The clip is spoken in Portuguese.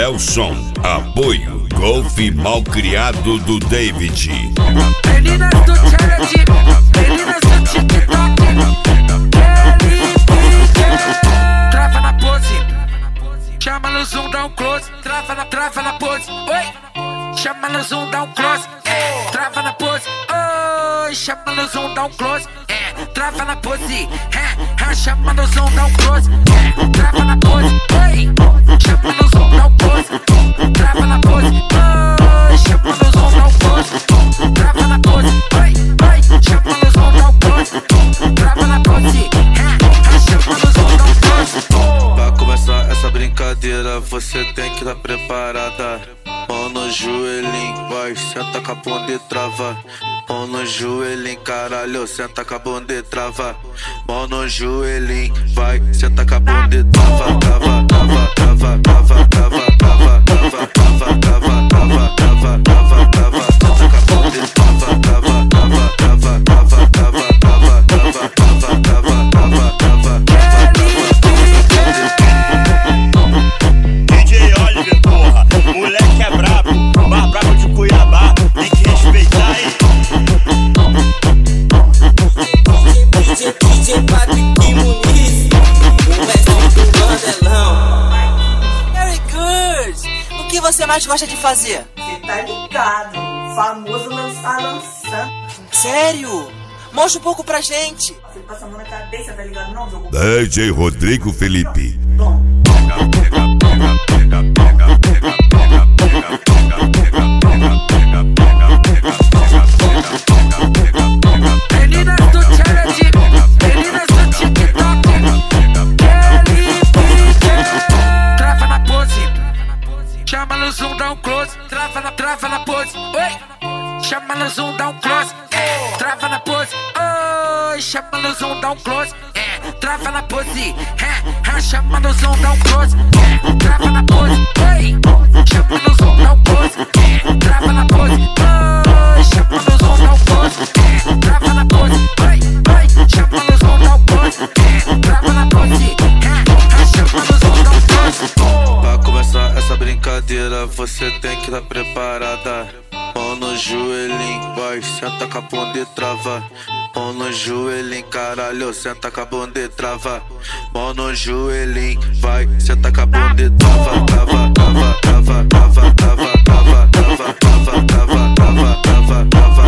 Nelson. Apoio Golf Malcriado do David. Meninas do challenge, meninas do TikTok, trava na pose, chama no zoom, dá um close. Trava na pose, oi. Chama no zoom, dá um close. Trava na pose, oi. Chama no zoom, dá um close. Trava na pose, chama no zoom, dá um close. Trava na pose, oi. Chama no zoom, dá um close. Trava na pose, oi. Chama no zoom, dá um close. Trava na pose, oi. Chama no zoom, dá um close. Trava na pose, chama no zoom, dá um close. Pra começar essa brincadeira, você tem que estar preparada. Mão no joelhinho, vai, senta com a bunda e trava. Mão no joelhinho, caralho, senta com a bunda e trava. Mão no joelhinho, vai, senta com a bunda e trava. Trava, trava, trava, trava, trava, trava, trava, trava, trava, trava, trava, trava, trava, senta com a bunda e trava. Trava, trava, trava, trava, trava, trava, trava, trava, trava, trava, trava, DJ Oliver, porra, moleque é brabo, mais brabo de Cuiabá, tem que respeitar aí. DJ Patrick Muniz, o mestre do bandelão. Very good! O que você mais gosta de fazer? Cê tá ligado, famoso lançando. Sério? Mostra um pouco pra gente. Você passa a mão na cabeça, tá ligado não, jogo? DJ Rodrigo Felipe. Bom. Meninas do challenge, meninas do TikTok, trava na pose, chama no zoom, dá um close. Trava na pose, oi. Chama no zoom, dá um close. Trava na pose, oi. Chama no zoom, dá um close. Trava na pose, chama no zoom, dá um close. Trava na pose, oi. Chama no zoom, dá um close. Trava na pose, oi. Chama no zoom, dá um close. Trava na pose, oi. Chama no zoom, dá um close. Trava na pose, chama no zoom, dá um close. Pra começar essa brincadeira, você tem que estar preparada. Mão no joelhinho, vai, senta com a bunda e trava. Mão no joelhinho, caralho, senta com a bunda e trava. Mão no joelhinho, vai, senta com a bunda e trava. Trava, trava, trava, trava, trava, trava, trava, trava, trava, trava, trava.